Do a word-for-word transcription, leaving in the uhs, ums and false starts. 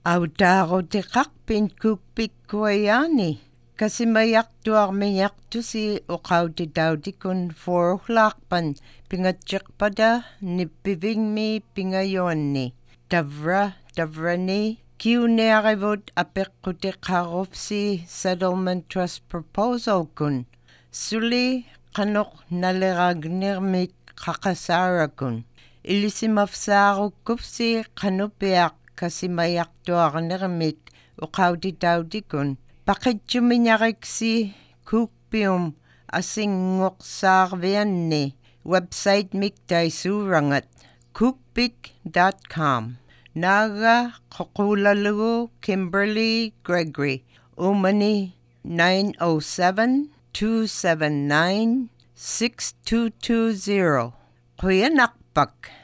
Autaro te kakpin kukpik kuayani. Kasi mayaktuar mayaktu si ukauti dauti kun four o'clock pan pingatsak pada ni piving mi pingayon ni. Davra, davra ni. Kiu ne arivot apek kute karof si settlement trust proposal kun. Suli kanok naleragnir mi kakasara kun. Ilisi mafsaro kupsi kanupiak kasi mayaktuar nirmik ukauti dauti kun. Bakit juminyarik si kukpium asing ngoksarvian ni website mikday surangat kukpik dot com. Naga Kokulalugu Kimberly Gregory Umani nine oh seven, two seven nine, six two two zero Kuyanakpak.